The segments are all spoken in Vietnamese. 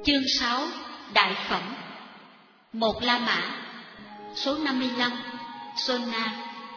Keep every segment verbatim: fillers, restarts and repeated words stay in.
Chương sáu. Đại phẩm. Một La Mã. Số năm mươi lăm. Sona.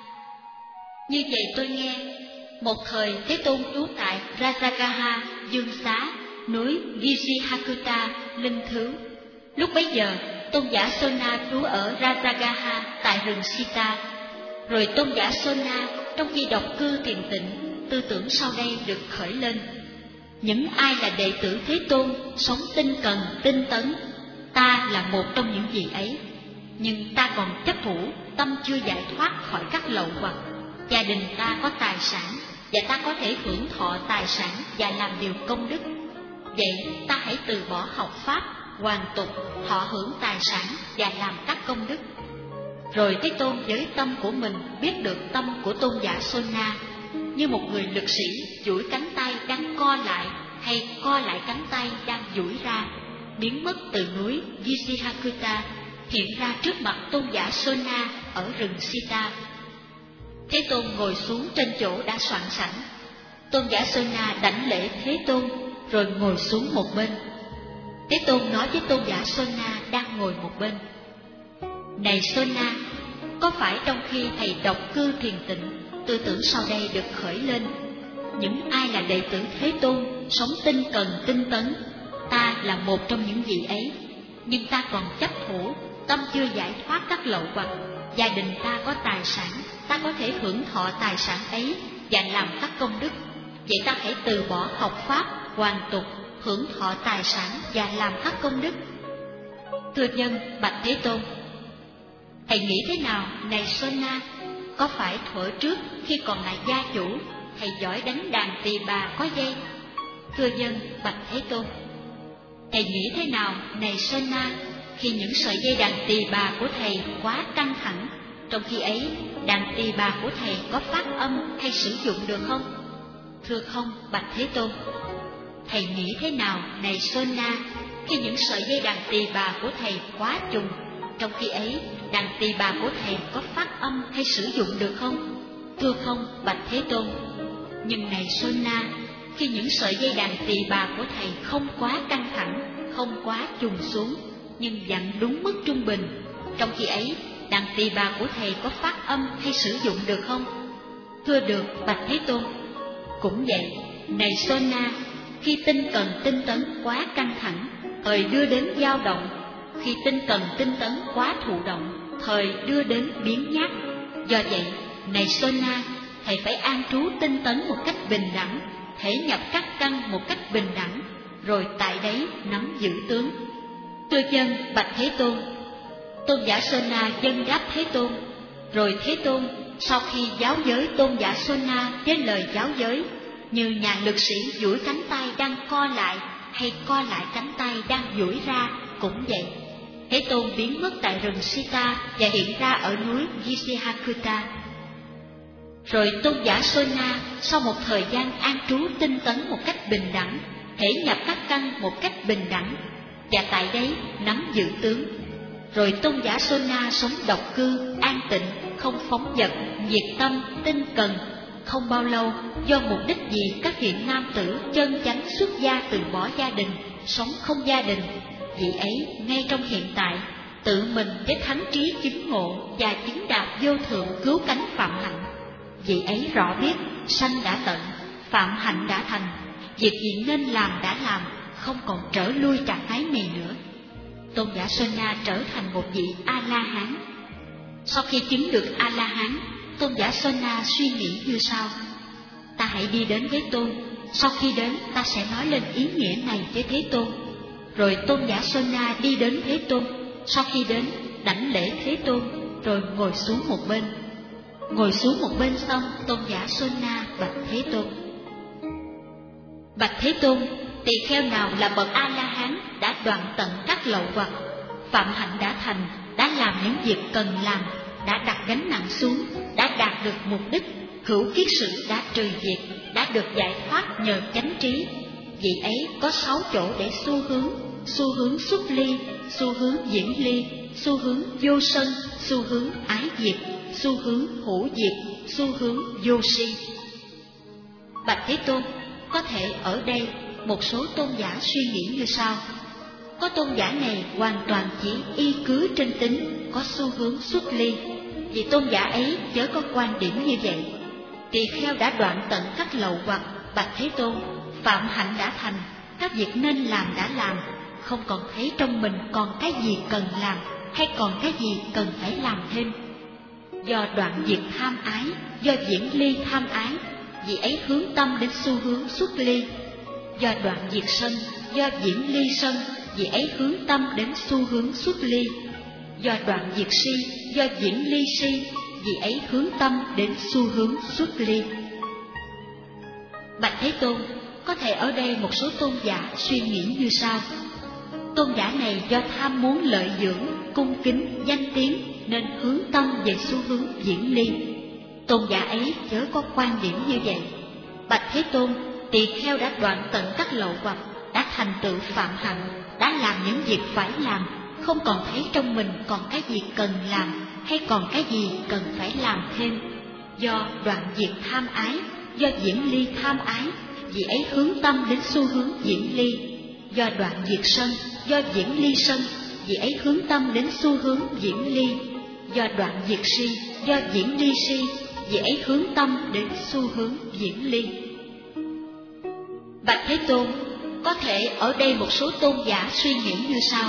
Như vậy tôi nghe, một thời Thế Tôn trú tại Rajagaha, Dương Xá, núi Gisihakuta, Linh Thứ. Lúc bấy giờ, tôn giả Sona trú ở Rajagaha tại rừng Sita. Rồi tôn giả Sona, trong khi độc cư thiền tịnh, tư tưởng sau đây được khởi lên. Những ai là đệ tử Thế Tôn, sống tinh cần, tinh tấn, ta là một trong những vị ấy. Nhưng ta còn chấp thủ, tâm chưa giải thoát khỏi các lậu hoặc. Gia đình ta có tài sản, và ta có thể hưởng thọ tài sản và làm điều công đức. Vậy ta hãy từ bỏ học pháp, hoàn tục, thọ hưởng tài sản và làm các công đức. Rồi Thế Tôn với tâm của mình biết được tâm của tôn giả Sona, như một người lực sĩ duỗi cánh tay đang co lại, hay co lại cánh tay đang duỗi ra, biến mất từ núi Gisihakuta, hiện ra trước mặt tôn giả Sona ở rừng Sita. Thế Tôn ngồi xuống trên chỗ đã soạn sẵn. Tôn giả Sona đảnh lễ Thế Tôn, rồi ngồi xuống một bên. Thế Tôn nói với tôn giả Sona đang ngồi một bên: Này Sona, có phải trong khi thầy độc cư thiền tịnh, tư tưởng sau đây được khởi lên? Những ai là đệ tử Thế Tôn, sống tinh cần tinh tấn, ta là một trong những vị ấy. Nhưng ta còn chấp thủ, tâm chưa giải thoát các lậu hoặc. Gia đình ta có tài sản, ta có thể hưởng thọ tài sản ấy và làm các công đức. Vậy ta hãy từ bỏ học pháp, hoàn tục, hưởng thọ tài sản và làm các công đức. Thưa nhân, bạch Thế Tôn, thầy nghĩ thế nào, này Sona? Có phải thuở trước khi còn là gia chủ, thầy giỏi đánh đàn tỳ bà có dây? Thưa dân, bạch Thế Tôn, thầy nghĩ thế nào, này Sona, khi những sợi dây đàn tỳ bà của thầy quá căng thẳng, trong khi ấy đàn tỳ bà của thầy có phát âm hay sử dụng được không? Thưa không, bạch Thế Tôn. Thầy nghĩ thế nào, này Sona, khi những sợi dây đàn tỳ bà của thầy quá trùng, trong khi ấy đàn tỳ bà của thầy có phát âm hay sử dụng được không? Thưa không, bạch Thế Tôn. Nhưng này Sona, khi những sợi dây đàn tỳ bà của thầy không quá căng thẳng, không quá trùng xuống, nhưng dặn đúng mức trung bình, trong khi ấy đàn tỳ bà của thầy có phát âm hay sử dụng được không? Thưa được, bạch Thế Tôn. Cũng vậy, này Sona, khi tinh cần tinh tấn quá căng thẳng, thời đưa đến dao động; khi tinh cần tinh tấn quá thụ động, thời đưa đến biến nhát. Do vậy, này Sona, thầy phải an trú tinh tấn một cách bình đẳng, thể nhập các căn một cách bình đẳng, rồi tại đấy nắm giữ tướng. Thưa chân, bạch Thế Tôn. Tôn giả Sona dâng đáp Thế Tôn. Rồi Thế Tôn, sau khi giáo giới tôn giả Sona với lời giáo giới, như nhà lực sĩ duỗi cánh tay đang co lại, hay co lại cánh tay đang duỗi ra, cũng vậy. Thế Tôn biến mất tại rừng Sita và hiện ra ở núi Gisihakuta. Rồi tôn giả Sona sau một thời gian an trú tinh tấn một cách bình đẳng, thể nhập các căn một cách bình đẳng, và tại đấy nắm giữ tướng. Rồi tôn giả Sona sống độc cư, an tịnh, không phóng dật, nhiệt tâm, tinh cần. Không bao lâu, do mục đích gì các hiện nam tử chân chánh xuất gia từ bỏ gia đình, sống không gia đình, vị ấy ngay trong hiện tại tự mình với thánh trí chứng ngộ và chứng đạt vô thượng cứu cánh phạm hạnh. Vị ấy rõ biết sanh đã tận, phạm hạnh đã thành, việc gì nên làm đã làm, không còn trở lui trạng thái này nữa. Tôn giả Sona trở thành một vị A La Hán. Sau khi chứng được A La Hán, tôn giả Sona suy nghĩ như sau: ta hãy đi đến với Tôn, sau khi đến ta sẽ nói lên ý nghĩa này với Thế Tôn. Rồi tôn giả Sona đi đến Thế Tôn, sau khi đến đảnh lễ Thế Tôn, rồi ngồi xuống một bên. Ngồi xuống một bên xong, tôn giả Sona bạch Thế Tôn: bạch Thế Tôn, tỳ kheo nào là bậc A La Hán đã đoạn tận các lậu hoặc, phạm hạnh đã thành, đã làm những việc cần làm, đã đặt gánh nặng xuống, đã đạt được mục đích, hữu kiết sử đã trừ diệt, đã được giải thoát nhờ chánh trí. Vị ấy có sáu chỗ để xu hướng: xu hướng xuất ly, xu hướng diễn ly, xu hướng vô sân, xu hướng ái diệt, xu hướng hữu diệt, xu hướng vô si. Bạch Thế Tôn, có thể ở đây một số tôn giả suy nghĩ như sau: có tôn giả này hoàn toàn chỉ y cứ trên tính, có xu hướng xuất ly. Vì tôn giả ấy chớ có quan điểm như vậy. Tỳ kheo đã đoạn tận các lậu hoặc, bạch Thế Tôn, phạm hạnh đã thành, các việc nên làm đã làm, không còn thấy trong mình còn cái gì cần làm, hay còn cái gì cần phải làm thêm. Do đoạn diệt tham ái, do diễn ly tham ái, vì ấy hướng tâm đến xu hướng xuất ly. Do đoạn diệt sân, do diễn ly sân, vì ấy hướng tâm đến xu hướng xuất ly. Do đoạn diệt si, do diễn ly si, vì ấy hướng tâm đến xu hướng xuất ly. Bạch Thế Tôn, có thể ở đây một số tôn giả suy nghĩ như sau: tôn giả này do tham muốn lợi dưỡng, cung kính, danh tiếng nên hướng tâm về xu hướng diễn ly. Tôn giả ấy chớ có quan điểm như vậy. Bạch Thế Tôn, tỳ kheo đã đoạn tận các lậu hoặc, đã thành tựu phạm hạnh, đã làm những việc phải làm, không còn thấy trong mình còn cái gì cần làm, hay còn cái gì cần phải làm thêm. Do đoạn diệt tham ái, do diễn ly tham ái, vì ấy hướng tâm đến xu hướng diễn ly. Do đoạn diệt sân, do diễn ly sân, vì ấy hướng tâm đến xu hướng diễn ly. Do đoạn diệt si, do diễn ly si, vì ấy hướng tâm đến xu hướng diễn ly. Bạch Thế Tôn, có thể ở đây một số tôn giả suy nghĩ như sau: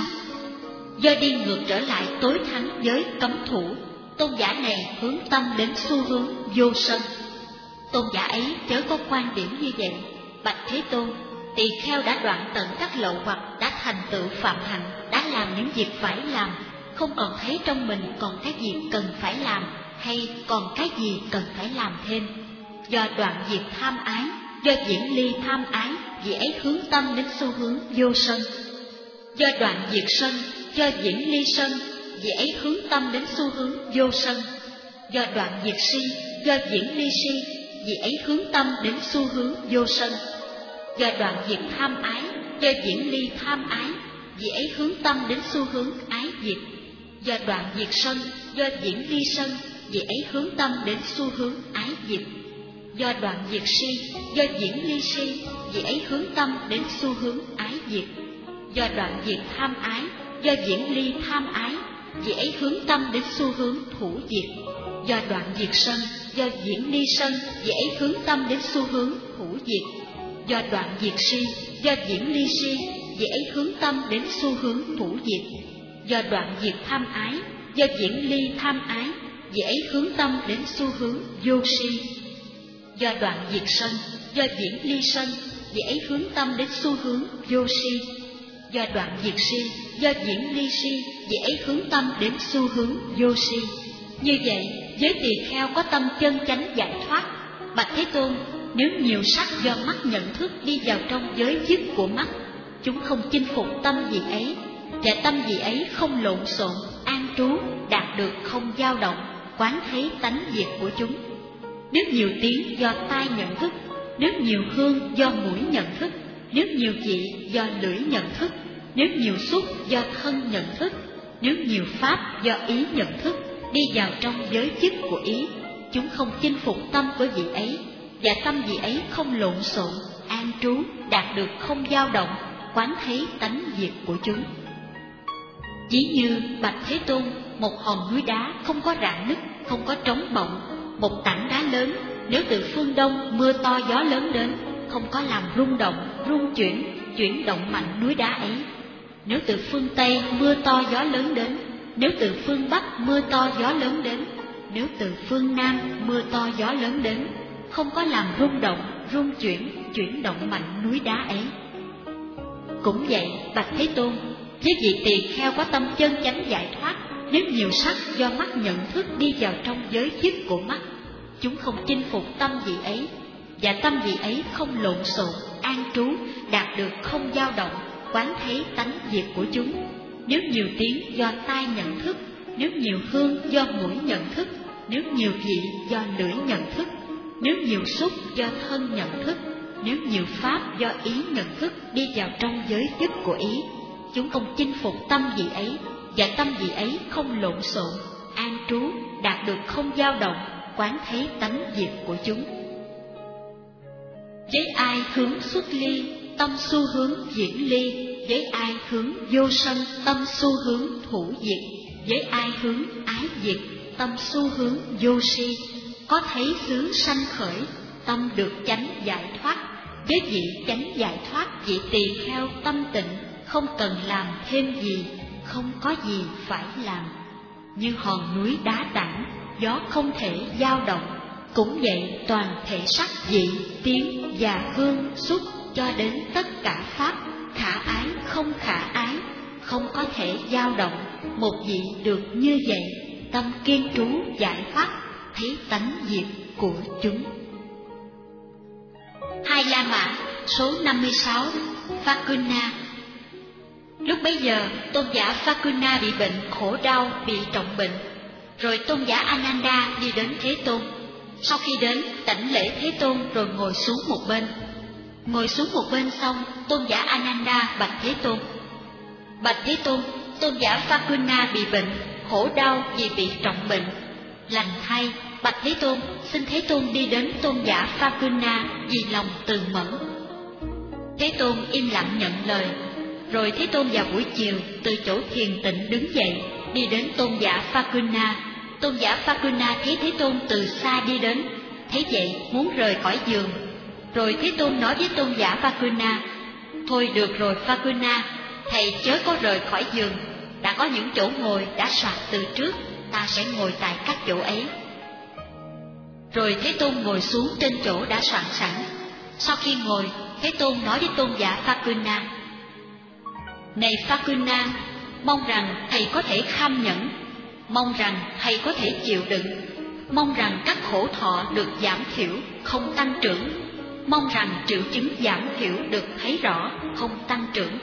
do đi ngược trở lại tối thắng giới cấm thủ, tôn giả này hướng tâm đến xu hướng vô sân. Tôn giả ấy chớ có quan điểm như vậy. Bạch Thế Tôn, tỳ kheo đã đoạn tận các lậu hoặc, đã thành tựu phạm hạnh, đã làm những việc phải làm, không còn thấy trong mình còn cái gì cần phải làm, hay còn cái gì cần phải làm thêm. Do đoạn diệt tham ái, do diễn ly tham ái, vì ấy hướng tâm đến xu hướng vô sân. Do đoạn diệt sân, do diễn ly sân, vì ấy hướng tâm đến xu hướng vô sân. Do đoạn diệt si, do diễn ly si, vì ấy hướng tâm đến xu hướng vô sân. Do đoạn diệt tham ái, do diễn ly tham ái, vì ấy hướng tâm đến xu hướng ái diệt. Do đoạn diệt sân, do diễn ly sân, vì ấy hướng tâm đến xu hướng ái diệt. Do đoạn diệt si, do diễn ly si, vì ấy hướng tâm đến xu hướng ái diệt. Do đoạn diệt tham ái, do diễn ly tham ái, vì ấy hướng tâm đến xu hướng thủ diệt. Do đoạn diệt sân, do diễn ly sân, vì ấy hướng tâm đến xu hướng thủ diệt. Do đoạn diệt si, do diễn ly si, vì ấy hướng tâm đến xu hướng thủ diệt. Do đoạn diệt tham ái, do diễn ly tham ái, vì ấy hướng tâm đến xu hướng vô si. Do đoạn diệt sân, do diễn ly sân, vì ấy hướng tâm đến xu hướng vô si. Do đoạn diệt si, do diễn ly si, vì ấy hướng tâm đến xu hướng vô si. Như vậy, với tỳ kheo có tâm chân chánh giải thoát. Bạch Thế Tôn, nếu nhiều sắc do mắt nhận thức đi vào trong giới dứt của mắt, chúng không chinh phục tâm vị ấy, và tâm vị ấy không lộn xộn, an trú, đạt được không dao động, quán thấy tánh diệt của chúng. Nếu nhiều tiếng do tai nhận thức, nếu nhiều hương do mũi nhận thức, nếu nhiều vị do lưỡi nhận thức, nếu nhiều xúc do thân nhận thức, nếu nhiều pháp do ý nhận thức đi vào trong giới dứt của ý, chúng không chinh phục tâm của vị ấy, và tâm vị ấy không lộn xộn, an trú, đạt được không dao động, quán thấy tánh diệt của chúng. Ví như Bạch Thế Tôn, một hòn núi đá không có rạn nứt, không có trống bọng, một tảng đá lớn, nếu từ phương đông mưa to gió lớn đến, không có làm rung động, rung chuyển, chuyển động mạnh núi đá ấy. Nếu từ phương Tây mưa to gió lớn đến, nếu từ phương Bắc mưa to gió lớn đến, nếu từ phương Nam mưa to gió lớn đến, không có làm rung động, rung chuyển, chuyển động mạnh núi đá ấy. Cũng vậy, Bạch Thế Tôn, với vị tỳ kheo có tâm chân chánh giải thoát, nếu nhiều sắc do mắt nhận thức đi vào trong giới dứt của mắt, chúng không chinh phục tâm vị ấy, và tâm vị ấy không lộn xộn, an trú, đạt được không dao động, quán thấy tánh diệt của chúng. Nếu nhiều tiếng do tai nhận thức, nếu nhiều hương do mũi nhận thức, nếu nhiều vị do lưỡi nhận thức, nếu nhiều xúc do thân nhận thức, nếu nhiều pháp do ý nhận thức đi vào trong giới dứt của ý, chúng không chinh phục tâm vị ấy, và tâm vị ấy không lộn xộn, an trú, đạt được không dao động, quán thấy tánh diệt của chúng. Với ai hướng xuất ly, tâm xu hướng viễn ly, với ai hướng vô sân, tâm xu hướng thủ diệt, với ai hướng ái diệt, tâm xu hướng vô si. Có thấy xứ sanh khởi, tâm được chánh giải thoát, với vị chánh giải thoát vị tỳ kheo tâm tịnh, không cần làm thêm gì, không có gì phải làm. Như hòn núi đá tảng, gió không thể dao động, cũng vậy toàn thể sắc vị, tiếng và hương xúc cho đến tất cả pháp, khả ái không khả ái, không có thể dao động. Một vị được như vậy, tâm kiên trú giải thoát, thấy tánh diệt của chúng. Hai La Mã số năm mươi sáu, Phakuna. Lúc bấy giờ, tôn giả Phakuna bị bệnh khổ đau, bị trọng bệnh. Rồi tôn giả Ananda đi đến Thế Tôn. Sau khi đến, đảnh lễ Thế Tôn rồi ngồi xuống một bên. Ngồi xuống một bên xong, tôn giả Ananda bạch Thế Tôn: Bạch Thế Tôn, tôn giả Phakuna bị bệnh khổ đau vì bị trọng bệnh. Lành thay, bạch Thế Tôn, xin Thế Tôn đi đến tôn giả Phakuna vì lòng từ mẫn. Thế Tôn im lặng nhận lời. Rồi Thế Tôn vào buổi chiều từ chỗ thiền tịnh đứng dậy, đi đến tôn giả Phakuna. Tôn giả Phakuna thấy Thế Tôn từ xa đi đến, thấy vậy muốn rời khỏi giường. Rồi Thế Tôn nói với tôn giả Phakuna: Thôi được rồi Phakuna, thầy chớ có rời khỏi giường, đã có những chỗ ngồi đã soạt từ trước, ta sẽ ngồi tại các chỗ ấy. Rồi Thế Tôn ngồi xuống trên chỗ đã soạn sẵn. Sau khi ngồi, Thế Tôn nói với tôn giả Phakuna: Này Phakuna, mong rằng thầy có thể kham nhẫn, mong rằng thầy có thể chịu đựng, mong rằng các khổ thọ được giảm thiểu, không tăng trưởng, mong rằng triệu chứng giảm thiểu được thấy rõ, không tăng trưởng.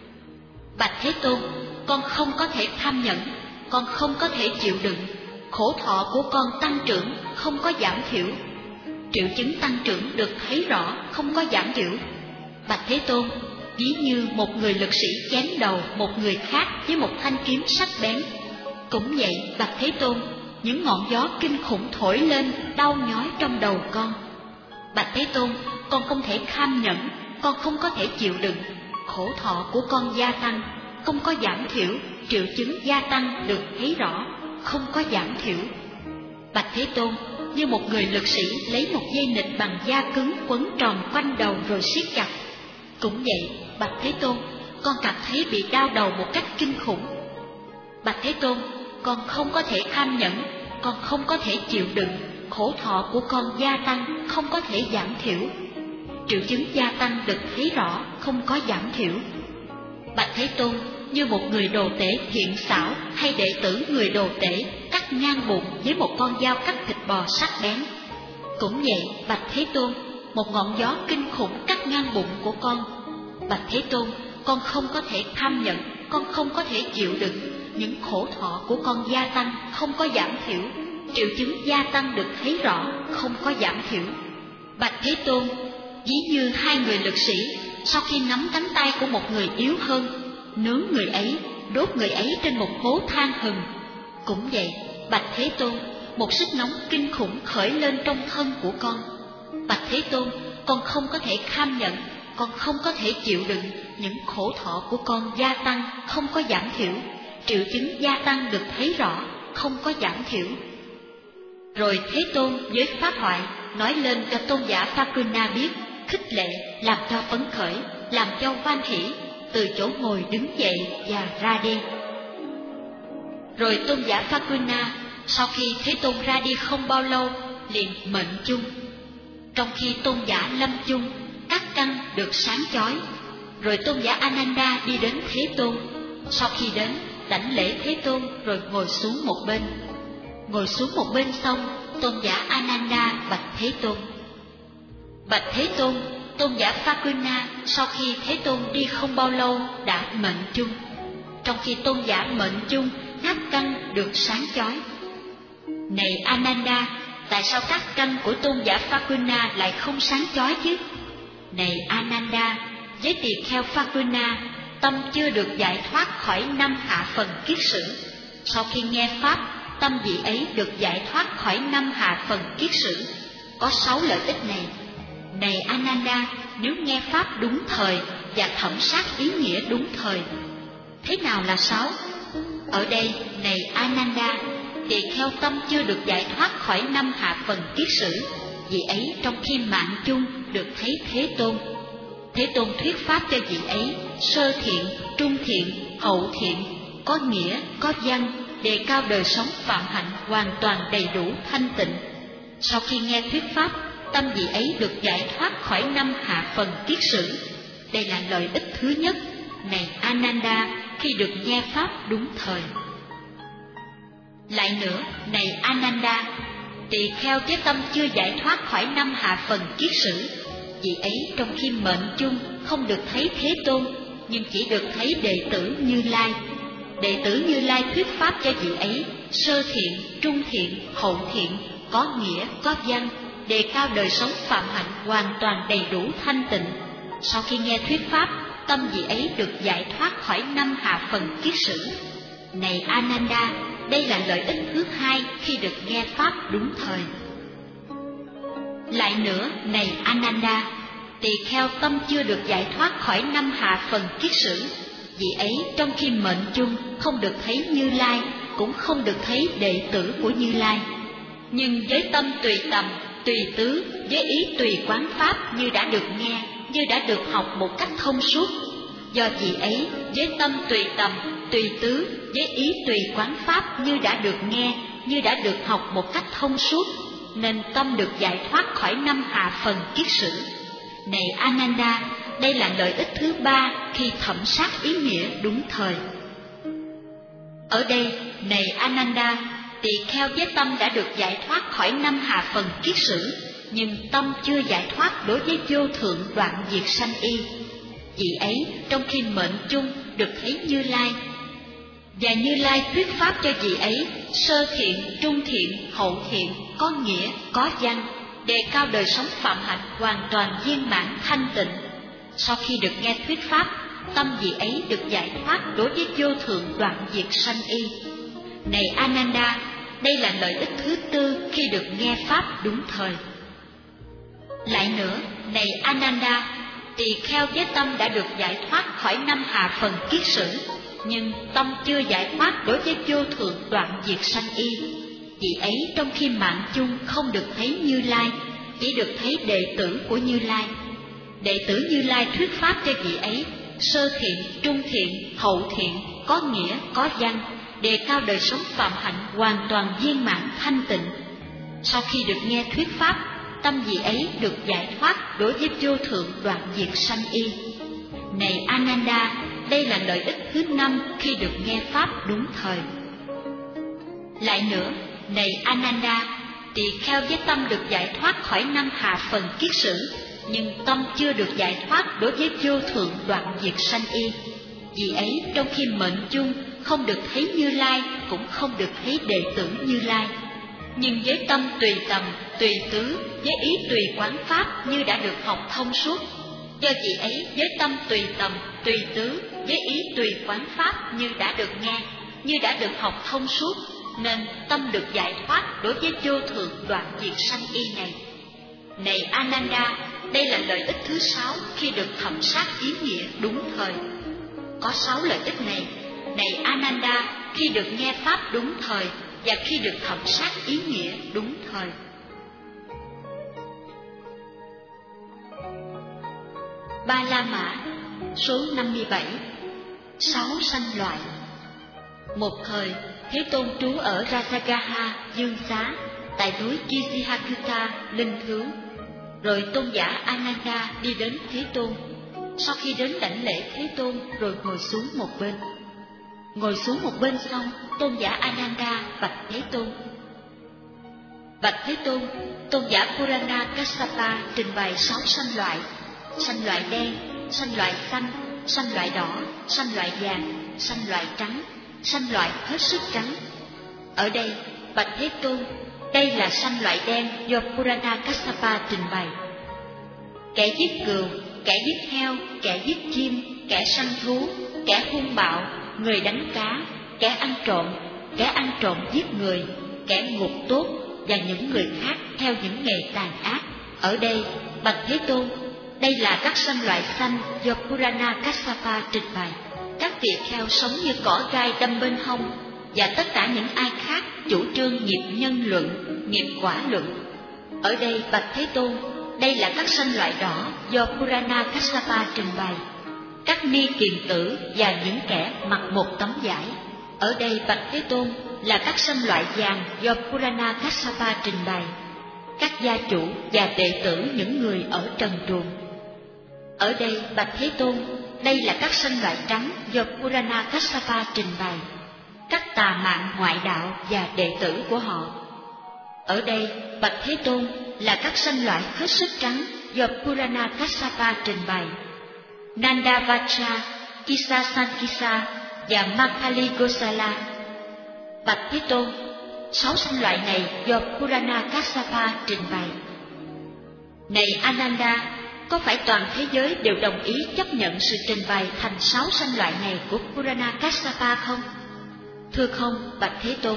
Bạch Thế Tôn, con không có thể kham nhẫn, con không có thể chịu đựng, khổ thọ của con tăng trưởng, không có giảm thiểu, triệu chứng tăng trưởng được thấy rõ, không có giảm thiểu. Bạch Thế Tôn, ví như một người lực sĩ chém đầu một người khác với một thanh kiếm sắc bén. Cũng vậy, bạch Thế Tôn, những ngọn gió kinh khủng thổi lên, đau nhói trong đầu con. Bạch Thế Tôn, con không thể kham nhẫn, con không có thể chịu đựng, khổ thọ của con gia tăng, không có giảm thiểu, triệu chứng gia tăng được thấy rõ, không có giảm thiểu. Bạch Thế Tôn, như một người lực sĩ lấy một dây nịt bằng da cứng quấn tròn quanh đầu rồi siết chặt. Cũng vậy, bạch Thế Tôn, con cảm thấy bị đau đầu một cách kinh khủng. Bạch Thế Tôn, con không có thể kham nhẫn, con không có thể chịu đựng, khổ thọ của con gia tăng, không có thể giảm thiểu, triệu chứng gia tăng được thấy rõ, không có giảm thiểu. Bạch Thế Tôn, như một người đồ tể thiện xảo hay đệ tử người đồ tể cắt ngang bụng với một con dao cắt thịt bò sắc bén. Cũng vậy, bạch Thế Tôn, một ngọn gió kinh khủng cắt ngang bụng của con. Bạch Thế Tôn, con không có thể kham nhận, con không có thể chịu đựng, những khổ thọ của con gia tăng, không có giảm thiểu, triệu chứng gia tăng được thấy rõ, không có giảm thiểu. Bạch Thế Tôn, ví như hai người lực sĩ sau khi nắm cánh tay của một người yếu hơn, nướng người ấy, đốt người ấy trên một hố than hừng. Cũng vậy, bạch Thế Tôn, một sức nóng kinh khủng khởi lên trong thân của con. Bạch Thế Tôn, con không có thể kham nhận, con không có thể chịu đựng, những khổ thọ của con gia tăng, không có giảm thiểu, triệu chứng gia tăng được thấy rõ, không có giảm thiểu. Rồi Thế Tôn với pháp thoại nói lên cho tôn giả Phakuna biết, khích lệ, làm cho phấn khởi, làm cho hoan hỷ, từ chỗ ngồi đứng dậy và ra đi. Rồi tôn giả Phakuna sau khi Thế Tôn ra đi không bao lâu liền mệnh chung. Trong khi tôn giả lâm chung, các căn được sáng chói. Rồi tôn giả Ananda đi đến Thế Tôn. Sau khi đến, đảnh lễ Thế Tôn rồi ngồi xuống một bên. Ngồi xuống một bên xong, tôn giả Ananda bạch Thế Tôn: Bạch Thế Tôn, tôn giả Phakuna sau khi Thế Tôn đi không bao lâu đã mệnh chung. Trong khi tôn giả mệnh chung, các căn được sáng chói. Này Ananda, tại sao các căn của tôn giả Phakuna lại không sáng chói chứ? Này Ananda, với tỳ kheo Phakuna, tâm chưa được giải thoát khỏi năm hạ phần kiết sử. Sau khi nghe pháp, tâm vị ấy được giải thoát khỏi năm hạ phần kiết sử. Có sáu lợi ích này. Này Ananda, nếu nghe pháp đúng thời và thẩm sát ý nghĩa đúng thời. Thế nào là sáu? Ở đây, này Ananda, tỳ kheo tâm chưa được giải thoát khỏi năm hạ phần kiết sử, vị ấy trong khi mạng chung được thấy Thế Tôn. Thế Tôn thuyết pháp cho vị ấy sơ thiện, trung thiện, hậu thiện, có nghĩa, có văn, đề cao đời sống phạm hạnh hoàn toàn đầy đủ thanh tịnh. Sau khi nghe thuyết pháp, tâm vị ấy được giải thoát khỏi năm hạ phần kiết sử. Đây là lợi ích thứ nhất, này Ananda, khi được nghe pháp đúng thời. Lại nữa, này Ananda, tỳ kheo với tâm chưa giải thoát khỏi năm hạ phần kiết sử, vị ấy trong khi mệnh chung không được thấy Thế Tôn, nhưng chỉ được thấy đệ tử Như Lai. Đệ tử Như Lai thuyết pháp cho vị ấy sơ thiện, trung thiện, hậu thiện, có nghĩa, có văn, đề cao đời sống phạm hạnh hoàn toàn đầy đủ thanh tịnh. Sau khi nghe thuyết pháp, tâm vị ấy được giải thoát khỏi năm hạ phần kiết sử. Này Ananda, đây là lợi ích thứ hai khi được nghe pháp đúng thời. Lại nữa, này Ananda, tỳ kheo tâm chưa được giải thoát khỏi năm hạ phần kiết sử, vị ấy trong khi mệnh chung không được thấy Như Lai, cũng không được thấy đệ tử của Như Lai. Nhưng với tâm tùy tầm, tùy tứ, với ý tùy quán pháp như đã được nghe, như đã được học một cách thông suốt. Do vị ấy với tâm tùy tầm, tùy tứ, với ý tùy quán pháp như đã được nghe, như đã được học một cách thông suốt, nên tâm được giải thoát khỏi năm hạ phần kiết sử. Này Ananda, đây là lợi ích thứ ba khi thẩm sát ý nghĩa đúng thời. Ở đây, này Ananda, tỳ kheo với tâm đã được giải thoát khỏi năm hạ phần kiết sử, nhưng tâm chưa giải thoát đối với vô thượng đoạn diệt sanh y. Vị ấy trong khi mệnh chung được thấy Như Lai, và Như Lai thuyết pháp cho vị ấy sơ thiện, trung thiện, hậu thiện, có nghĩa, có văn, đề cao đời sống phạm hạnh hoàn toàn viên mãn thanh tịnh. Sau khi được nghe thuyết pháp, tâm vị ấy được giải thoát đối với vô thượng đoạn diệt sanh y. Này Ananda, đây là lợi ích thứ tư khi được nghe pháp đúng thời. Lại nữa, này Ananda, tỳ kheo với tâm đã được giải thoát khỏi năm hạ phần kiết sử, nhưng tâm chưa giải thoát đối với vô thượng đoạn diệt sanh y. Vị ấy trong khi mạng chung không được thấy Như Lai, chỉ được thấy đệ tử của Như Lai. Đệ tử Như Lai thuyết pháp cho vị ấy sơ thiện, trung thiện, hậu thiện, có nghĩa, có văn, đề cao đời sống phạm hạnh hoàn toàn viên mãn thanh tịnh. Sau khi được nghe thuyết pháp, tâm vị ấy được giải thoát đối với vô thượng đoạn diệt sanh y. Này Ananda, đây là lợi ích thứ năm khi được nghe pháp đúng thời. Lại nữa, này Ananda, tỳ kheo với tâm được giải thoát khỏi năm hạ phần kiết sử, nhưng tâm chưa được giải thoát đối với vô thượng đoạn diệt sanh y. Vì ấy trong khi mệnh chung không được thấy Như Lai, cũng không được thấy đệ tử Như Lai. Nhưng với tâm tùy tầm, tùy tứ, với ý tùy quán pháp như đã được học thông suốt. Do vị ấy với tâm tùy tầm, tùy tứ, với ý tùy quán pháp như đã được nghe, như đã được học thông suốt, nên tâm được giải thoát đối với vô thượng đoạn diệt sanh y này. Này Ananda, đây là lợi ích thứ sáu khi được thẩm sát ý nghĩa đúng thời. Có sáu lợi ích này, này Ananda, khi được nghe pháp đúng thời và khi được thẩm sát ý nghĩa đúng thời. Ba La Mã, số năm mươi bảy. Sáu sanh loại. Một thời, Thế Tôn trú ở Rajagaha, Dương Xá, tại núi Kisihakuta, Linh Thiếu. Rồi tôn giả Ananda đi đến Thế Tôn. Sau khi đến đảnh lễ Thế Tôn, rồi ngồi xuống một bên. Ngồi xuống một bên xong, tôn giả Ananda bạch Thế Tôn. Bạch Thế Tôn, tôn giả Purana Kassapa trình bày sáu sanh loại: sanh loại đen, sanh loại xanh, sanh loại đỏ, sanh loại vàng, sanh loại trắng, sanh loại hết sức trắng. Ở đây, bạch Thế Tôn, đây là sanh loại đen do Purana Kassapa trình bày. Kẻ giết cừu, kẻ giết heo, kẻ giết chim, kẻ săn thú, kẻ hung bạo, người đánh cá, kẻ ăn trộm, kẻ ăn trộm giết người, kẻ ngục tốt và những người khác theo những nghề tàn ác. Ở đây, bạch Thế Tôn, đây là các sanh loại xanh do Purana Kassapa trình bày. Các tỳ kheo sống như cỏ gai đâm bên hông, và tất cả những ai khác chủ trương nghiệp nhân luận, nghiệp quả luận. Ở đây bạch Thế Tôn, đây là các sanh loại đỏ do Purana Kassapa trình bày. Các ni kiền tử và những kẻ mặc một tấm vải. Ở đây bạch Thế Tôn là các sanh loại vàng do Purana Kassapa trình bày. Các gia chủ và đệ tử những người ở trần truồng. Ở đây bạch Thế Tôn, đây là các sanh loại trắng do Purana Kassapa trình bày. Các tà mạng ngoại đạo và đệ tử của họ. Ở đây bạch Thế Tôn là các sanh loại hết sức trắng do Purana Kassapa trình bày. Nandavacha, Kisa Sankisa và Makali Gosala. Bạch Thế Tôn, sáu sanh loại này do Purana Kassapa trình bày. Này Ananda, có phải toàn thế giới đều đồng ý chấp nhận sự trình bày thành sáu sanh loại này của Purana Kassapa không? Thưa không, bạch Thế Tôn.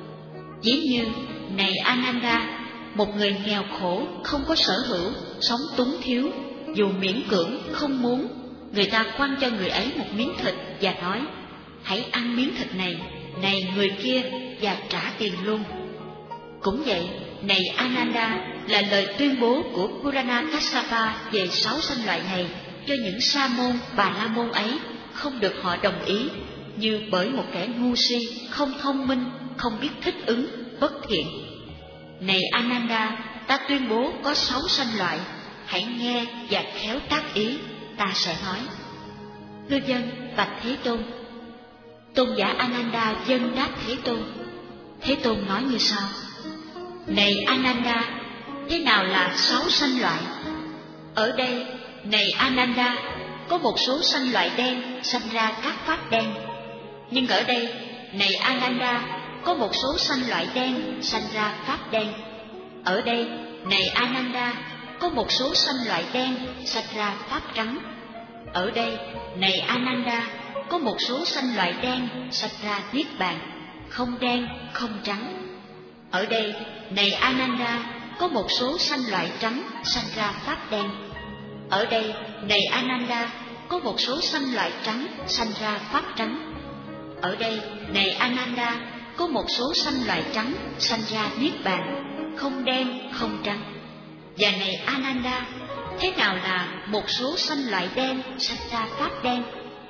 Ví như, này Ananda, một người nghèo khổ, không có sở hữu, sống túng thiếu, dù miễn cưỡng, không muốn, người ta quăng cho người ấy một miếng thịt và nói, hãy ăn miếng thịt này, này người kia, và trả tiền luôn. Cũng vậy, này Ananda, là lời tuyên bố của Purana Kassapa về sáu sanh loại này cho những sa môn, bà la môn ấy, không được họ đồng ý, như bởi một kẻ ngu si, không thông minh, không biết thích ứng, bất thiện. Này Ananda, ta tuyên bố có sáu sanh loại, hãy nghe và khéo tác ý, ta sẽ nói. Thưa dân, bạch Thế Tôn. Tôn giả Ananda dân đáp Thế Tôn. Thế Tôn nói như sau: Này Ananda, thế nào là sáu sanh loại? Ở đây, này Ananda, có một số sanh loại đen sanh ra các pháp đen. Nhưng ở đây, này Ananda, có một số sanh loại đen sanh ra pháp đen. Ở đây, này Ananda, có một số sanh loại đen sanh ra pháp trắng. Ở đây, này Ananda, có một số sanh loại đen sanh ra niết bàn, không đen, không trắng. Ở đây, này Ananda, có một số sanh loại trắng sanh ra pháp đen. Ở đây, này Ananda, có một số sanh loại trắng sanh ra pháp trắng. Ở đây, này Ananda, có một số sanh loại trắng sanh ra niết bàn, không đen, không trắng. Và này Ananda, thế nào là một số sanh loại đen sanh ra pháp đen?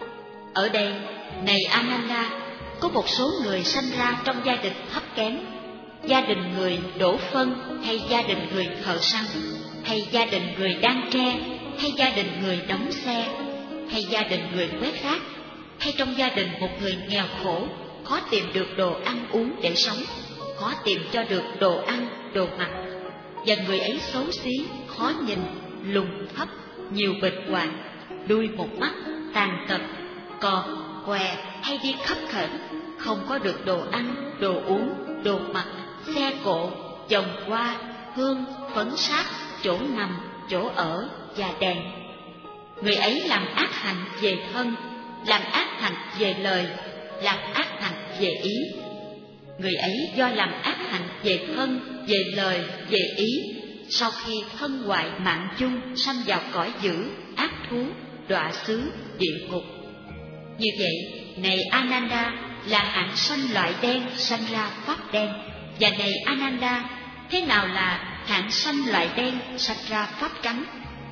Ở đây, này Ananda, có một số người sanh ra trong gia đình thấp kém, gia đình người đổ phân, hay gia đình người thợ săn, hay gia đình người đan tre, hay gia đình người đóng xe, hay gia đình người quét rác, hay trong gia đình một người nghèo khổ, khó tìm được đồ ăn uống để sống, khó tìm cho được đồ ăn, đồ mặc, và người ấy xấu xí, khó nhìn, lùn thấp, nhiều bệnh hoạn, đuôi một mắt, tàn tật, cò, què hay đi khắp khểnh, không có được đồ ăn, đồ uống, đồ mặc, xe cộ, vòng hoa, hương, phấn sát, chỗ nằm, chỗ ở và đèn. Người ấy làm ác hạnh về thân, làm ác hạnh về lời, làm ác hạnh về ý. Người ấy do làm ác hạnh về thân, về lời, về ý, sau khi thân hoại mạng chung sanh vào cõi dữ, ác thú, đọa xứ, địa ngục. Như vậy, này Ananda, là hạng sanh loại đen sanh ra pháp đen. Và này Ananda, thế nào là hạng sanh loại đen sanh ra pháp trắng?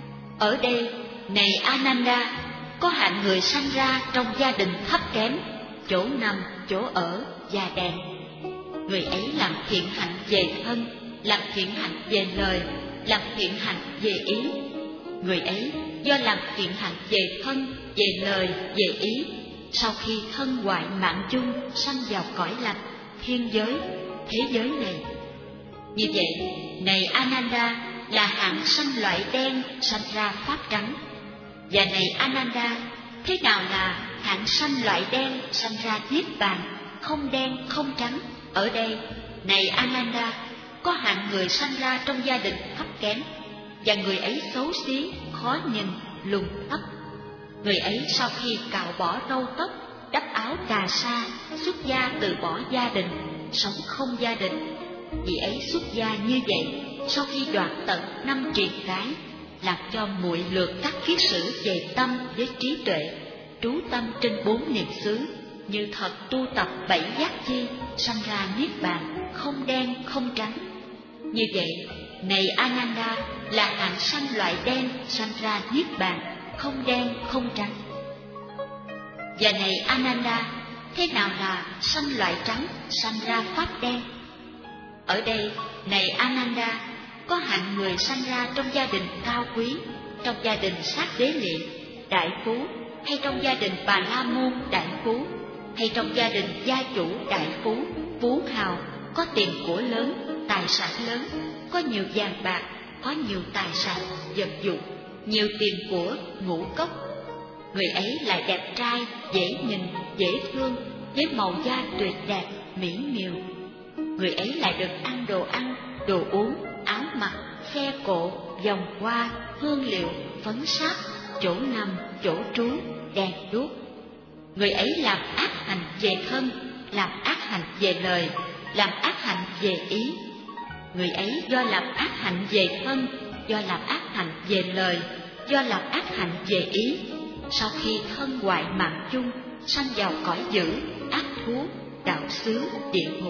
Ở đây, này Ananda, có hạng người sanh ra trong gia đình thấp kém, chỗ nằm, chỗ ở và đèn. Người ấy làm thiện hạnh về thân, làm thiện hạnh về lời, làm thiện hạnh về ý. Người ấy do làm thiện hạnh về thân, về lời, về ý, sau khi thân hoại mạng chung sanh vào cõi lành, thiên giới, thế giới này. Như vậy, này Ananda, là hạng sanh loại đen sanh ra pháp trắng. Và này Ananda, thế nào là hạng sanh loại đen sanh ra niết bàn, không đen, không trắng? Ở đây, này Ananda, có hạng người sanh ra trong gia đình thấp kém, và người ấy xấu xí, khó nhìn, lùn thấp. Người ấy sau khi cạo bỏ râu tóc, đắp áo cà sa, xuất gia từ bỏ gia đình, sống không gia đình. Vì ấy xuất gia như vậy, sau khi đoạt tận năm triền gái, làm cho muội lược các kiết sử về tâm với trí tuệ, trú tâm trên bốn niệm xứ, như thật tu tập bảy giác chi, sanh ra niết bàn, không đen không trắng. Như vậy, này Ananda, là hạng sanh loại đen sanh ra niết bàn, không đen không trắng. Và này Ananda, thế nào là sanh loại trắng sanh ra pháp đen? Ở đây, này Ananda, có hạng người sanh ra trong gia đình cao quý, trong gia đình sát đế lị, đại phú, hay trong gia đình Bà La Môn đại phú, hay trong gia đình gia chủ đại phú, phú hào, có tiền của lớn, tài sản lớn, có nhiều vàng bạc, có nhiều tài sản, vật dụng, nhiều tiền của, ngũ cốc. Người ấy lại đẹp trai, dễ nhìn, dễ thương, với màu da tuyệt đẹp, mỹ miều. Người ấy lại được ăn đồ ăn, đồ uống, áo mặc, xe cộ, vòng hoa, hương liệu, phấn sắc, chỗ nằm, chỗ trú, đèn đuốc. Người ấy làm ác hành về thân, làm ác hành về lời, làm ác hành về ý. Người ấy do làm ác hạnh về thân, do làm ác hạnh về lời, do làm ác hạnh về ý, sau khi thân hoại mạng chung, sanh vào cõi dữ, ác thú, đạo xứ, địa ngục.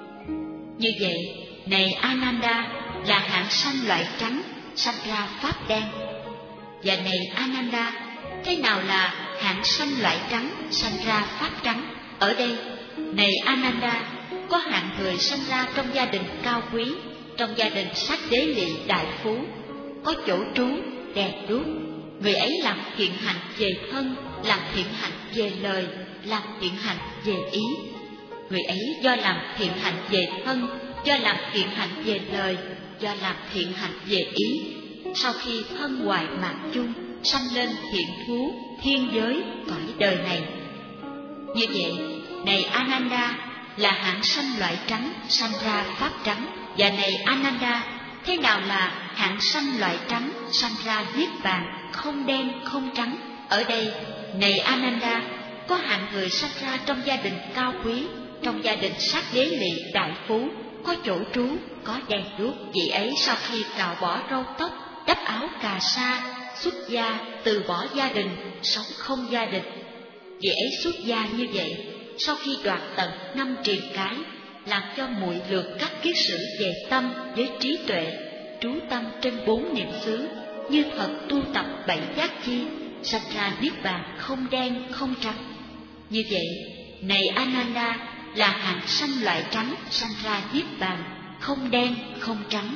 Như vậy, này Ananda, là hạng sanh loại trắng, sanh ra pháp đen. Và này Ananda, thế nào là hạng sanh loại trắng, sanh ra pháp trắng? Ở đây, này Ananda, có hạng người sanh ra trong gia đình cao quý, trong gia đình sát đế lị đại phú, có chỗ trú, đèn đuốc. Người ấy làm thiện hạnh về thân, làm thiện hạnh về lời, làm thiện hạnh về ý. Người ấy do làm thiện hạnh về thân, do làm thiện hạnh về lời, do làm thiện hạnh về ý, sau khi thân hoại mạng chung, sanh lên thiện thú, thiên giới, cõi đời này. Như vậy, này Ananda, là hạng sanh loại trắng, sanh ra pháp trắng. Và này Ananda, thế nào là hạng sanh loại trắng, sanh ra niết bàn, không đen không trắng? Ở đây, này Ananda, có hạng người sanh ra trong gia đình cao quý, trong gia đình sát đế lị đại phú, có chỗ trú, có đèn đuốc. Vị ấy sau khi cạo bỏ râu tóc, đắp áo cà sa, xuất gia, từ bỏ gia đình, sống không gia đình. Vị ấy xuất gia như vậy, sau khi đoạt tận năm triền cái, làm cho muội lược các kiết sử về tâm với trí tuệ, trú tâm trên bốn niệm xứ, như thật tu tập bảy giác chi, sanh ra niết bàn, không đen không trắng. Như vậy, này Ananda, là hạng sanh loại trắng, sanh ra niết bàn, không đen không trắng.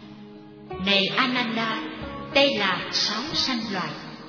Này Ananda, đây là sáu sanh loại.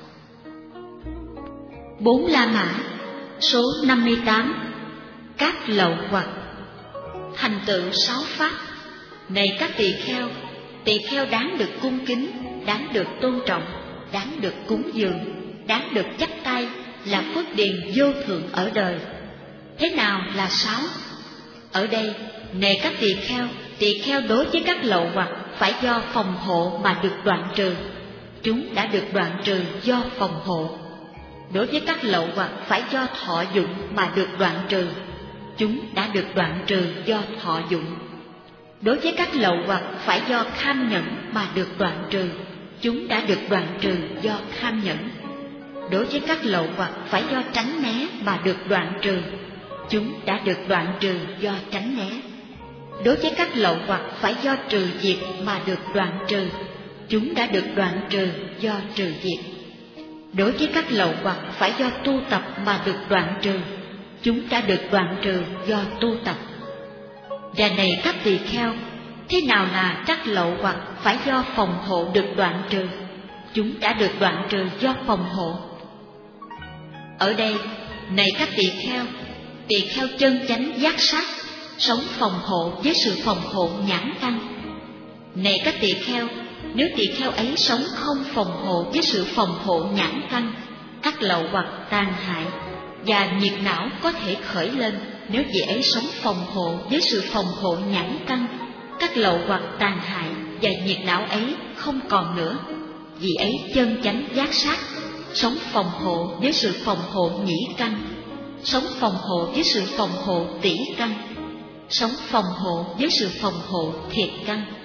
Bốn La Mã. Số năm mươi tám. Các lậu hoặc. Thành tựu sáu pháp. Này các tỳ kheo, tỳ kheo đáng được cung kính, đáng được tôn trọng, đáng được cúng dường, đáng được chắp tay, là phước điền vô thượng ở đời. Thế nào là sáu? Ở đây, này các tỳ kheo, tỳ kheo đối với các lậu hoặc phải do phòng hộ mà được đoạn trừ. Chúng đã được đoạn trừ do phòng hộ. Đối với các lậu hoặc phải do thọ dụng mà được đoạn trừ. Chúng đã được đoạn trừ do thọ dụng. Đối với các lậu hoặc phải do kham nhẫn mà được đoạn trừ. Chúng đã được đoạn trừ do kham nhẫn. Đối với các lậu hoặc phải do tránh né mà được đoạn trừ. Chúng đã được đoạn trừ do tránh né. Đối với các lậu hoặc phải do trừ diệt mà được đoạn trừ. Chúng đã được đoạn trừ do trừ diệt. Đối với các lậu hoặc phải do tu tập mà được đoạn trừ. Chúng đã được đoạn trừ do tu tập. Và này các tỳ kheo, thế nào là các lậu hoặc phải do phòng hộ được đoạn trừ? Chúng đã được đoạn trừ do phòng hộ. Ở đây, này các tỳ kheo, tỳ kheo chân chánh giác sát, sống phòng hộ với sự phòng hộ nhãn căn. Này các tỳ kheo, nếu tỳ kheo ấy sống không phòng hộ với sự phòng hộ nhãn căn, các lậu hoặc tàn hại và nhiệt não có thể khởi lên. Nếu vị ấy sống phòng hộ với sự phòng hộ nhãn căn, các lậu hoặc tàn hại và nhiệt não ấy không còn nữa. Vị ấy chân chánh giác sát, sống phòng hộ với sự phòng hộ nhĩ căn, sống phòng hộ với sự phòng hộ tỷ căn, sống phòng hộ với sự phòng hộ thiệt căn,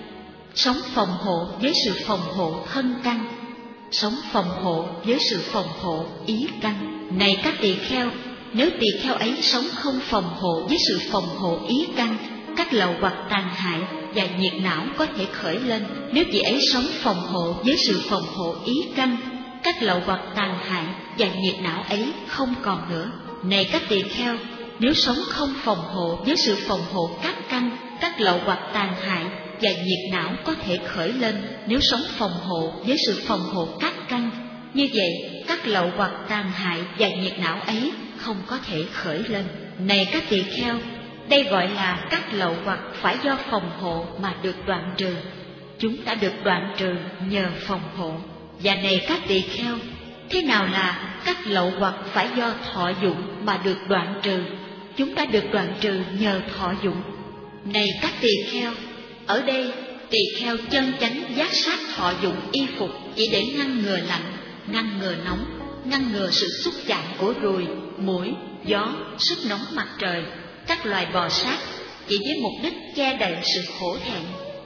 sống phòng hộ với sự phòng hộ thân căn, sống phòng hộ với sự phòng hộ ý căn. Này các tỳ kheo, nếu tỳ kheo ấy sống không phòng hộ với sự phòng hộ ý căn, các lậu hoặc tàn hại và nhiệt não có thể khởi lên. Nếu vị ấy sống phòng hộ với sự phòng hộ ý căn, các lậu hoặc tàn hại và nhiệt não ấy không còn nữa. Này các tỳ kheo, nếu sống không phòng hộ với sự phòng hộ các căn, các lậu hoặc tàn hại và nhiệt não có thể khởi lên. Nếu sống phòng hộ với sự phòng hộ các căn, như vậy các lậu hoặc tàn hại và nhiệt não ấy không có thể khởi lên. Này các tỳ kheo, đây gọi là các lậu hoặc phải do phòng hộ mà được đoạn trừ. Chúng đã được đoạn trừ nhờ phòng hộ. Và này các tỳ kheo, thế nào là các lậu hoặc phải do thọ dụng mà được đoạn trừ? Chúng đã được đoạn trừ nhờ thọ dụng. Này các tỳ kheo, ở đây tỳ kheo chân chánh giác sát thọ dụng y phục chỉ để ngăn ngừa lạnh, ngăn ngừa nóng, ngăn ngừa sự xúc chạm của ruồi, muỗi, gió, sức nóng mặt trời, các loài bò sát, chỉ với mục đích che đậy sự khổ thẹn.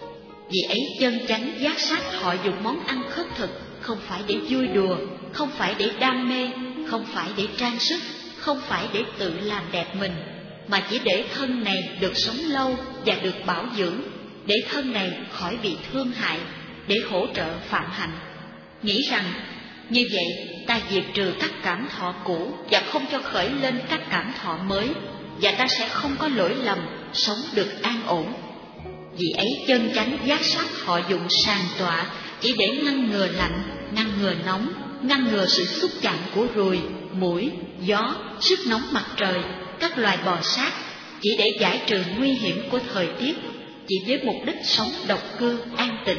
Vì ấy chân chánh giác sát thọ dụng món ăn khất thực, không phải để vui đùa, không phải để đam mê, không phải để trang sức, không phải để tự làm đẹp mình, mà chỉ để thân này được sống lâu và được bảo dưỡng, để thân này khỏi bị thương hại, để hỗ trợ phạm hạnh. Nghĩ rằng như vậy ta diệt trừ các cảm thọ cũ và không cho khởi lên các cảm thọ mới, và ta sẽ không có lỗi lầm, sống được an ổn. Vì ấy chân chánh giác sát thọ dụng sàng tọa chỉ để ngăn ngừa lạnh, ngăn ngừa nóng, ngăn ngừa sự xúc chạm của ruồi, muỗi, gió, sức nóng mặt trời, các loài bò sát, chỉ để giải trừ nguy hiểm của thời tiết, chỉ với mục đích sống độc cư an tịnh.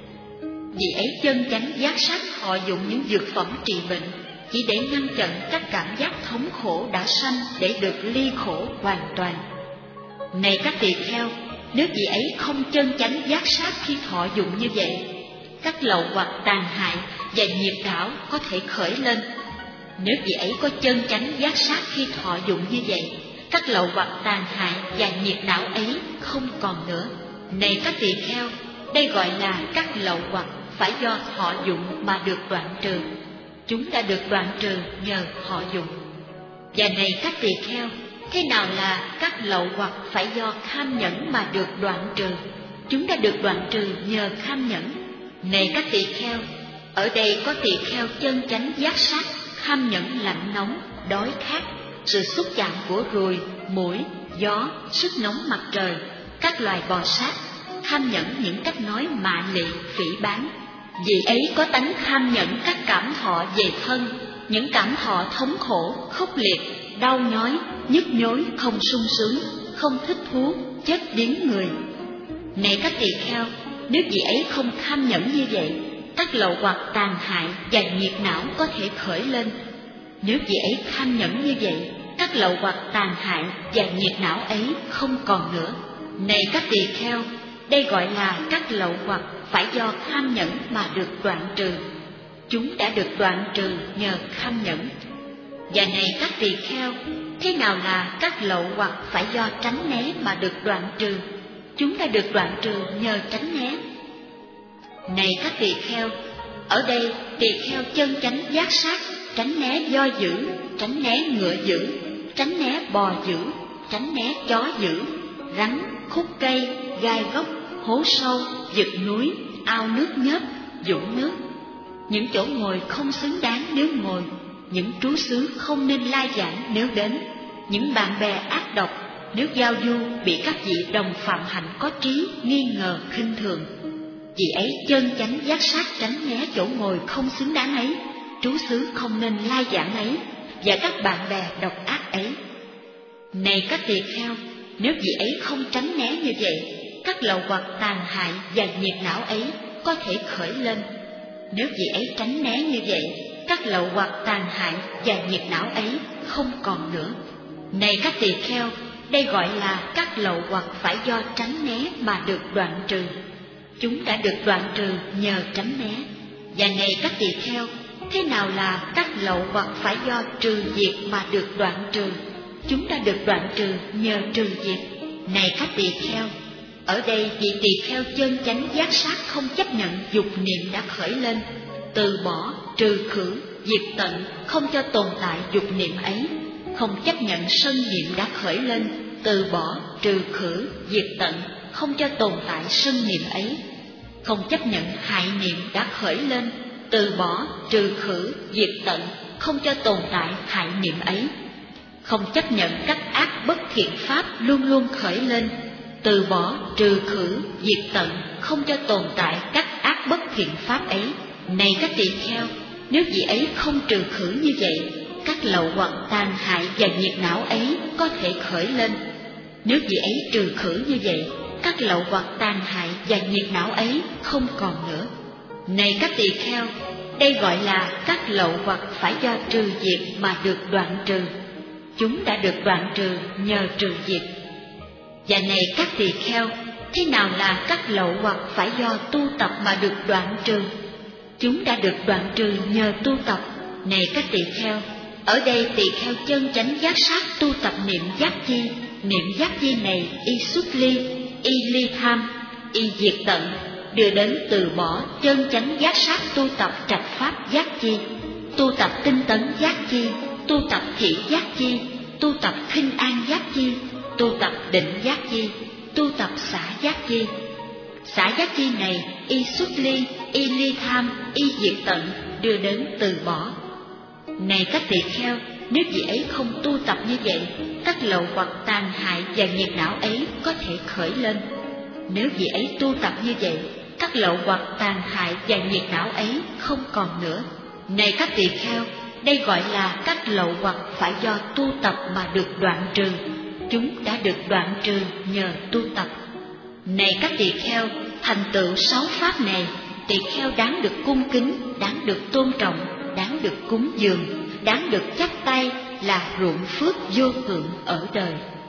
Vì ấy chân chánh giác sát thọ dụng những dược phẩm trị bệnh, chỉ để ngăn chặn các cảm giác thống khổ đã sanh để được ly khổ hoàn toàn. Này các tỳ kheo, nếu vị ấy không chân chánh giác sát khi thọ dụng như vậy, các lậu hoặc tàn hại và nhiệt đảo có thể khởi lên. Nếu vị ấy có chân chánh giác sát khi thọ dụng như vậy, các lậu hoặc tàn hại và nhiệt đảo ấy không còn nữa. Này các tỳ kheo, đây gọi là các lậu hoặc phải do thọ dụng mà được đoạn trừ. Chúng đã được đoạn trừ nhờ thọ dụng. Và này các tỳ kheo, thế nào là các lậu hoặc phải do kham nhẫn mà được đoạn trừ? Chúng đã được đoạn trừ nhờ kham nhẫn. Này các tỳ kheo, ở đây có tỳ kheo chân chánh giác sát kham nhẫn lạnh nóng, đói khát, sự xúc chạm của ruồi, muỗi, gió, sức nóng mặt trời, các loài bò sát, kham nhẫn những cách nói mạ lị, phỉ báng. Vì ấy có tánh kham nhẫn các cảm thọ về thân, những cảm thọ thống khổ, khốc liệt, đau nhói, nhức nhối, không sung sướng, không thích thú, chết điếng người. Này các tỳ kheo, nếu vị ấy không kham nhẫn như vậy, các lậu hoặc tàn hại và nhiệt não có thể khởi lên. Nếu vị ấy kham nhẫn như vậy, các lậu hoặc tàn hại và nhiệt não ấy không còn nữa. Này các tỳ kheo, đây gọi là các lậu hoặc phải do kham nhẫn mà được đoạn trừ. Chúng đã được đoạn trừ nhờ kham nhẫn. Và này các tỳ kheo, thế nào là các lậu hoặc phải do tránh né mà được đoạn trừ? Chúng đã được đoạn trừ nhờ tránh né. Này các tỳ kheo, ở đây tỳ kheo chân chánh giác sát, tránh né do dữ, tránh né ngựa dữ, tránh né bò dữ, tránh né chó dữ, rắn, khúc cây, gai gốc, hố sâu, vực núi, ao nước nhớp, dũng nước. Những chỗ ngồi không xứng đáng nếu ngồi, những trú xứ không nên lai giảng nếu đến, những bạn bè ác độc nếu giao du bị các vị đồng phạm hạnh có trí nghi ngờ khinh thường. Vì ấy chân chánh giác sát tránh né chỗ ngồi không xứng đáng ấy, trú xứ không nên lai giảng ấy, và các bạn bè độc ác ấy. Này các tỳ kheo, nếu vị ấy không tránh né như vậy, các lậu hoặc tàn hại và nhiệt não ấy có thể khởi lên. Nếu vị ấy tránh né như vậy, các lậu hoặc tàn hại và nhiệt não ấy không còn nữa. Này các tỳ kheo, đây gọi là các lậu hoặc phải do tránh né mà được đoạn trừ. Chúng đã được đoạn trừ nhờ tránh né. Và này các tỳ kheo, thế nào là các lậu hoặc phải do trừ diệt mà được đoạn trừ? Chúng đã được đoạn trừ nhờ trừ diệt. Này các tỳ kheo, Ở đây vị tỳ kheo chân chánh giác sát không chấp nhận dục niệm đã khởi lên, từ bỏ, trừ khử, diệt tận, không cho tồn tại dục niệm ấy, không chấp nhận sân niệm đã khởi lên, từ bỏ, trừ khử, diệt tận, không cho tồn tại sân niệm ấy, không chấp nhận hại niệm đã khởi lên, từ bỏ, trừ khử, diệt tận, không cho tồn tại hại niệm ấy, không chấp nhận các ác bất thiện pháp luôn luôn khởi lên, từ bỏ, trừ khử, diệt tận, không cho tồn tại các ác bất thiện pháp ấy. Này các tỳ kheo, nếu vị ấy không trừ khử như vậy, các lậu hoặc tàn hại và nhiệt não ấy có thể khởi lên. Nếu vị ấy trừ khử như vậy, các lậu hoặc tàn hại và nhiệt não ấy không còn nữa. Này các tỳ kheo, đây gọi là các lậu hoặc phải do trừ diệt mà được đoạn trừ. Chúng đã được đoạn trừ nhờ trừ diệt. Và này các tỳ kheo, thế nào là các lậu hoặc phải do tu tập mà được đoạn trừ? Chúng đã được đoạn trừ nhờ tu tập. Này các tỳ kheo, ở đây tỳ kheo chân chánh giác sát tu tập niệm giác chi. Niệm giác chi này y xuất ly, y ly tham, y diệt tận, đưa đến từ bỏ chân chánh giác sát tu tập trạch pháp giác chi, tu tập tinh tấn giác chi, tu tập thị giác chi, tu tập khinh an giác chi, tu tập định giác chi, tu tập xả giác chi. Xả giác chi này y xuất ly, y ly tham, y diệt tận, đưa đến từ bỏ. Này các tỳ kheo, nếu vị ấy không tu tập như vậy, các lậu hoặc tàn hại và nhiệt não ấy có thể khởi lên. Nếu vị ấy tu tập như vậy, các lậu hoặc tàn hại và nhiệt não ấy không còn nữa. Này các tỳ kheo, đây gọi là các lậu hoặc phải do tu tập mà được đoạn trừ. Chúng đã được đoạn trừ nhờ tu tập. Này các tỳ kheo, thành tựu sáu pháp này, tỳ kheo đáng được cung kính, đáng được tôn trọng, đáng được cúng dường, đáng được chắp tay là ruộng phước vô lượng ở đời.